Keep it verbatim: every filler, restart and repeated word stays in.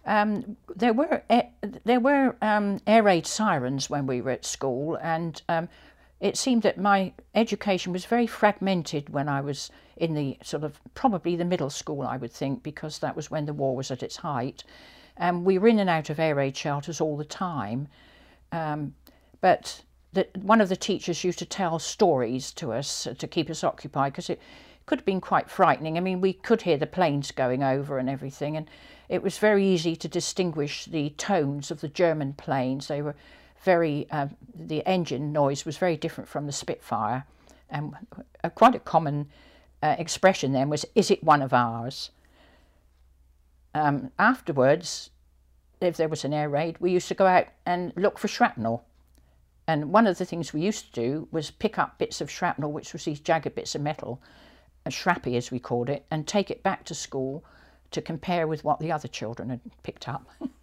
Um, there were air, there were um, air raid sirens when we were at school, and um, it seemed that my education was very fragmented when I was in the sort of probably the middle school, I would think, because that was when the war was at its height, and we were in and out of air raid shelters all the time. Um, but the, one of the teachers used to tell stories to us to keep us occupied, because it could have been quite frightening. I mean, we could hear the planes going over and everything, and it was very easy to distinguish the tones of the German planes. They were very, uh, the engine noise was very different from the Spitfire, and uh, quite a common uh, expression then was, "Is it one of ours?" Um, afterwards, if there was an air raid, we used to go out and look for shrapnel. And one of the things we used to do was pick up bits of shrapnel, which was these jagged bits of metal, a shrappy as we called it, and take it back to school to compare with what the other children had picked up.